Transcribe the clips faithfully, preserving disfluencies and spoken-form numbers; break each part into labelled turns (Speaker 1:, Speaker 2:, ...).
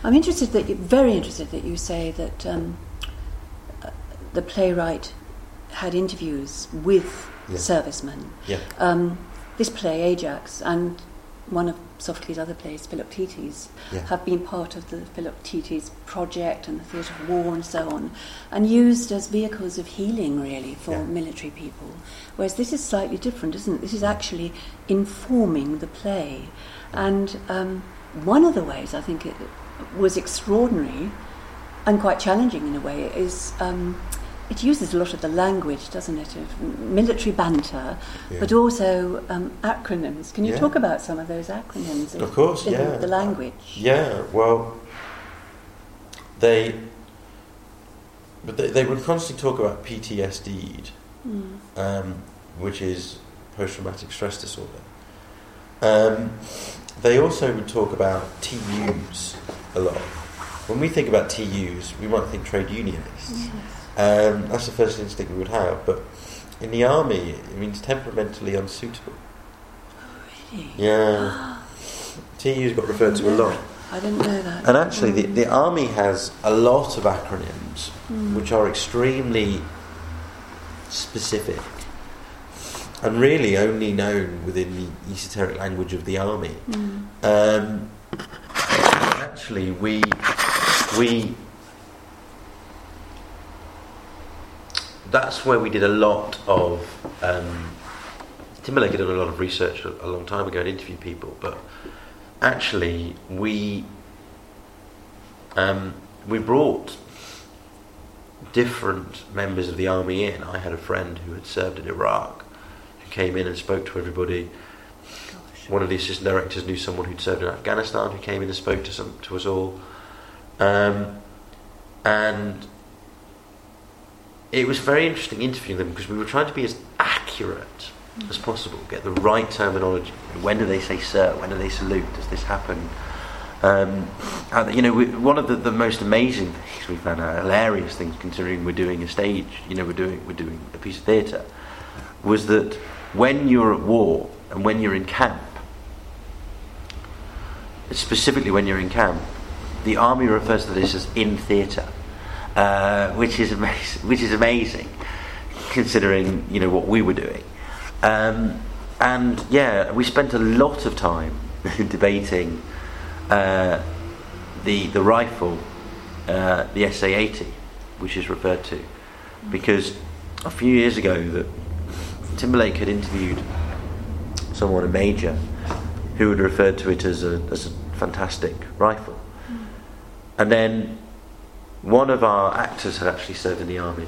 Speaker 1: I'm interested that you, very interested that you say that um, uh, the playwright had interviews with
Speaker 2: yeah.
Speaker 1: servicemen.
Speaker 2: Yeah.
Speaker 1: Um, this play, Ajax, and one of Sophocles' other plays, Philoctetes,
Speaker 2: yeah.
Speaker 1: have been part of the Philoctetes project and the theatre of war and so on, and used as vehicles of healing, really, for
Speaker 2: yeah.
Speaker 1: military people. Whereas this is slightly different, isn't it? This is actually informing the play. And um, one of the ways I think it was extraordinary and quite challenging in a way is um, it uses a lot of the language, doesn't it, of military banter,
Speaker 2: yeah.
Speaker 1: but also um, acronyms. Can you
Speaker 2: yeah.
Speaker 1: talk about some of those acronyms?
Speaker 2: Of course,
Speaker 1: in
Speaker 2: yeah.
Speaker 1: the language.
Speaker 2: Yeah, well, they, but they, they would constantly talk about P T S D, mm. um, which is post-traumatic stress disorder. Um, they also would talk about T Us a lot. When we think about T Us, we might think trade unionists.
Speaker 1: Yes.
Speaker 2: Um, that's the first instinct we would have. But in the army, it means temperamentally unsuitable.
Speaker 1: Oh, really?
Speaker 2: Yeah. T Us got referred to a lot.
Speaker 1: I didn't know that.
Speaker 2: And actually,
Speaker 1: mm.
Speaker 2: the, the army has a lot of acronyms mm. which are extremely specific and really only known within the esoteric language of the army.
Speaker 1: Mm.
Speaker 2: Um, actually, we we that's where we did a lot of. Um, Timberlake did a lot of research a, a long time ago and interviewed people, but actually we um, we brought different members of the army in. I had a friend who had served in Iraq who came in and spoke to everybody. Gosh. One of the assistant directors knew someone who'd served in Afghanistan who came in and spoke to some to us all, um, and it was very interesting interviewing them because we were trying to be as accurate as possible, get the right terminology. When do they say sir? When do they salute? Does this happen? Um, and, you know, we, one of the, the most amazing things we found out, hilarious things, considering we're doing a stage, you know, we're doing we're doing a piece of theatre, was that when you're at war and when you're in camp, specifically when you're in camp, the army refers to this as in theatre, uh, which is amazing. Which is amazing, considering you know what we were doing. Um, and yeah, we spent a lot of time debating uh, the the rifle, uh, the S A eighty, which is referred to, because a few years ago that Timberlake had interviewed someone, a major, who had referred to it as a as a fantastic rifle, and then one of our actors had actually served in the army.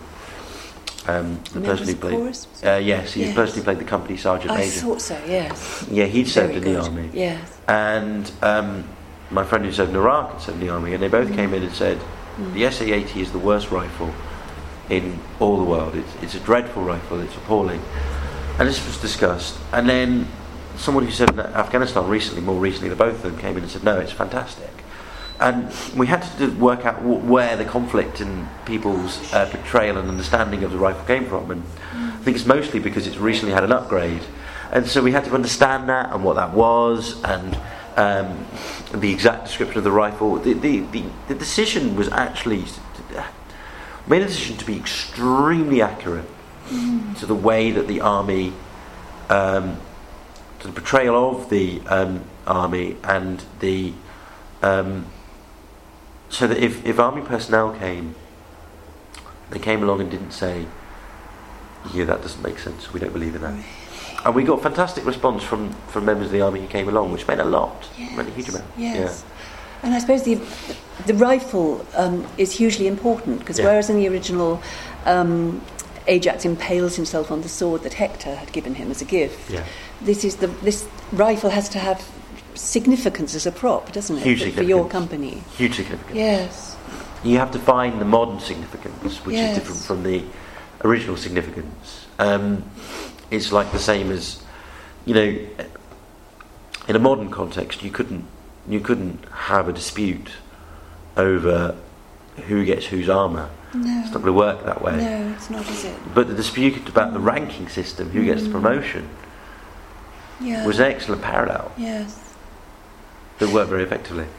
Speaker 2: Um, the person who played, uh, yes, he
Speaker 1: yes.
Speaker 2: personally played the company sergeant
Speaker 1: I
Speaker 2: major.
Speaker 1: I thought so. Yes.
Speaker 2: Yeah, he'd served
Speaker 1: Very
Speaker 2: in
Speaker 1: good.
Speaker 2: the army.
Speaker 1: Yes.
Speaker 2: And um, my friend who served in Iraq had served in the army, and they both mm. came in and said, mm. the S A eighty is the worst rifle in all the world. It's, it's a dreadful rifle. It's appalling. And this was discussed. And then someone who served in Afghanistan recently, more recently, the both of them came in and said, no, it's fantastic. And we had to work out w- where the conflict in people's uh, portrayal and understanding of the rifle came from, and I think it's mostly because it's recently had an upgrade, and so we had to understand that and what that was, and um, the exact description of the rifle. The, the, the, the decision was actually made a decision to be extremely accurate mm. to the way that the army, um, to the portrayal of the um, army and the. Um, So that if, if army personnel came, they came along and didn't say, yeah, that doesn't make sense, we don't believe in that. And we got fantastic response from, from members of the army who came along, which meant a lot,
Speaker 1: yes.
Speaker 2: meant a huge amount.
Speaker 1: Yes.
Speaker 2: Yeah.
Speaker 1: And I suppose the the rifle um, is hugely important, because
Speaker 2: yeah.
Speaker 1: whereas in the original um, Ajax impales himself on the sword that Hector had given him as a gift,
Speaker 2: yeah.
Speaker 1: this is the this rifle has to have significance as a prop, doesn't it?
Speaker 2: Huge
Speaker 1: for, for your company.
Speaker 2: Huge significance.
Speaker 1: Yes.
Speaker 2: You have to find the modern significance, which
Speaker 1: yes.
Speaker 2: is different from the original significance. Um, it's like the same as, you know, in a modern context, you couldn't you couldn't have a dispute over who gets whose armour.
Speaker 1: No.
Speaker 2: It's not going to work that way.
Speaker 1: No, it's not, is it?
Speaker 2: But the dispute about the ranking system, who mm. gets the promotion,
Speaker 1: yeah.
Speaker 2: was an excellent parallel.
Speaker 1: Yes.
Speaker 2: That worked very effectively.